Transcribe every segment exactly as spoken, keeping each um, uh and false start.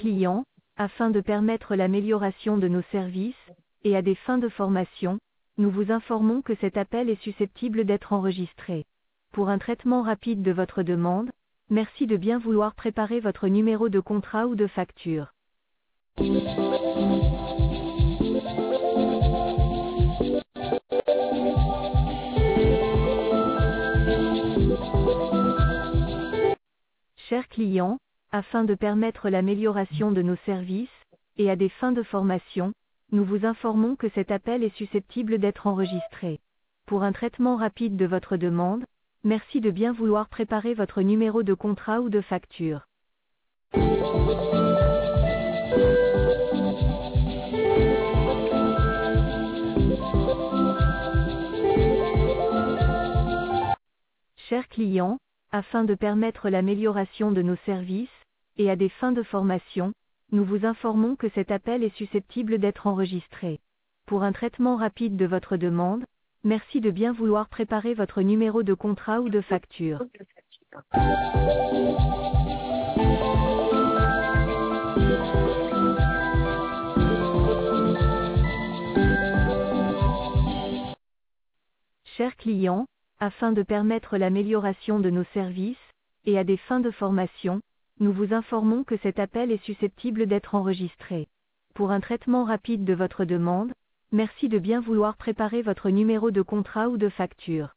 client, afin de permettre l'amélioration de nos services, et à des fins de formation, nous vous informons que cet appel est susceptible d'être enregistré. Pour un traitement rapide de votre demande, merci de bien vouloir préparer votre numéro de contrat ou de facture. Chers clients, afin de permettre l'amélioration de nos services, et à des fins de formation, nous vous informons que cet appel est susceptible d'être enregistré. Pour un traitement rapide de votre demande, merci de bien vouloir préparer votre numéro de contrat ou de facture. Chers clients, afin de permettre l'amélioration de nos services, et à des fins de formation, nous vous informons que cet appel est susceptible d'être enregistré. Pour un traitement rapide de votre demande, merci de bien vouloir préparer votre numéro de contrat ou de facture. Chers clients, afin de permettre l'amélioration de nos services, et à des fins de formation, nous vous informons que cet appel est susceptible d'être enregistré. Pour un traitement rapide de votre demande, merci de bien vouloir préparer votre numéro de contrat ou de facture.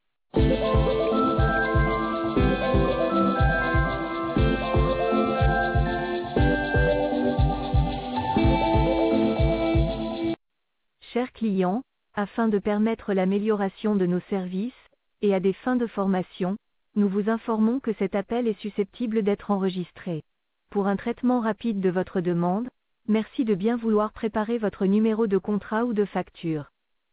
Chers clients, afin de permettre l'amélioration de nos services, et à des fins de formation, nous vous informons que cet appel est susceptible d'être enregistré. Pour un traitement rapide de votre demande, merci de bien vouloir préparer votre numéro de contrat ou de facture.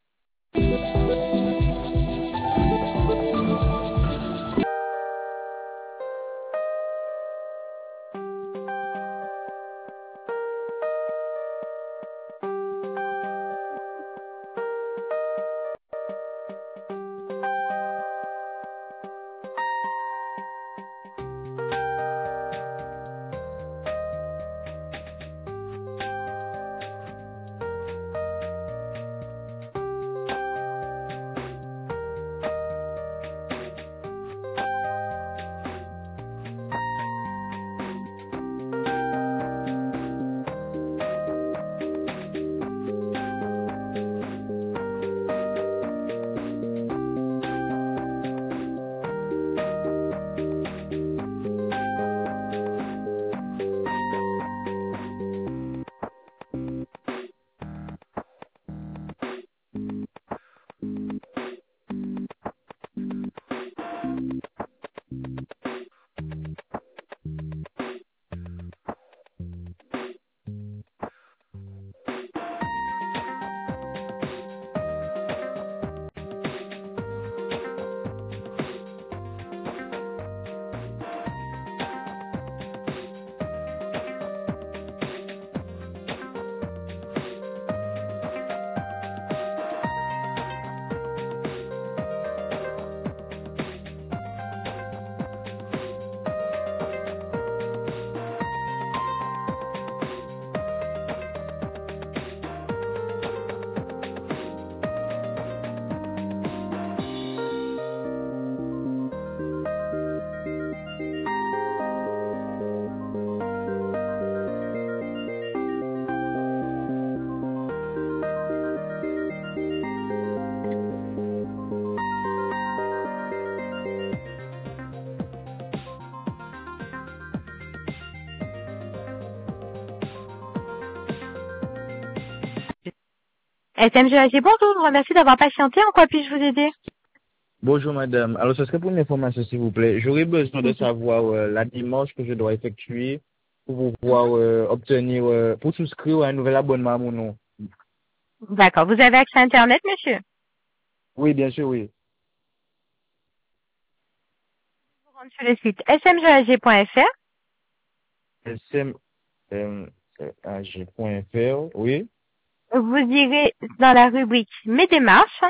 S M G A G, bonjour, je vous remercie d'avoir patienté. En quoi puis-je vous aider? Bonjour madame. Alors ce serait pour une information s'il vous plaît. J'aurais besoin de savoir euh, la démarche que je dois effectuer pour pouvoir euh, obtenir, euh, pour souscrire à un nouvel abonnement à mon nom. D'accord. Vous avez accès à Internet, monsieur? Oui, bien sûr, oui. Vous rentrez sur le site s m g a g point f r. S M A G point F R, oui. Vous irez dans la rubrique Mes démarches.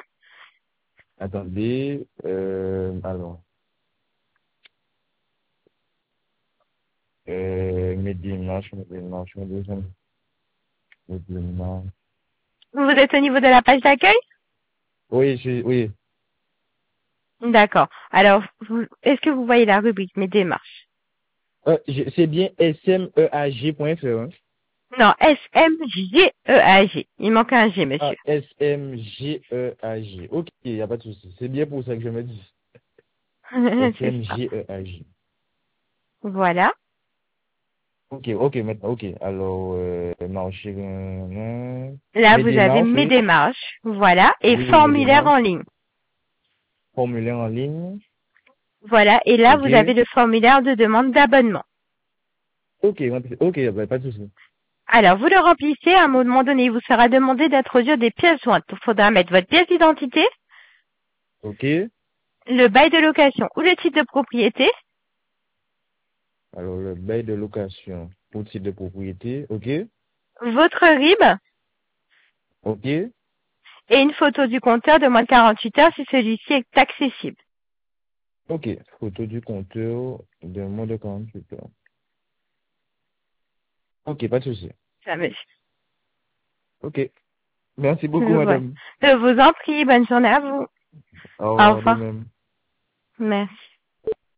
Attendez, euh, alors. Euh, mes démarches, mes démarches, mes démarches, mes démarches. Vous êtes au niveau de la page d'accueil? Oui, je, oui. D'accord. Alors, vous- est-ce que vous voyez la rubrique Mes démarches? Euh, je- c'est bien smeag point fr, hein? Non, S M G E A G. Il manque un G, Ah, monsieur. S-M-G-E-A-G. Ok, il n'y a pas de souci. C'est bien pour ça que je me dis. C'est ça. S-M-G-E-A-G. Voilà. Ok, ok, maintenant, ok. Alors, euh, marcher, euh, Là, mes vous avez démarches, Mes oui. démarches. Voilà. Et Oui, oui, mes formulaire en démarches. ligne. Formulaire en ligne. Voilà. Et là, Ok. vous avez le formulaire de demande d'abonnement. Ok, rempli- ok, bah, pas de souci. Alors, vous le remplissez. À un moment donné, il vous sera demandé d'introduire des pièces jointes. Il faudra mettre votre pièce d'identité, Ok. le bail de location ou le titre de propriété, Alors, le bail de location pour titre de propriété. Ok. votre R I B Ok. et une photo du compteur de moins de quarante-huit heures si celui-ci est accessible. Ok. Photo du compteur de moins de quarante-huit heures. Ok, pas de souci. Ça, monsieur. Ok. Merci beaucoup, Voilà. madame. Je vous en prie. Bonne journée à vous. Au Au revoir de revoir. même. Merci.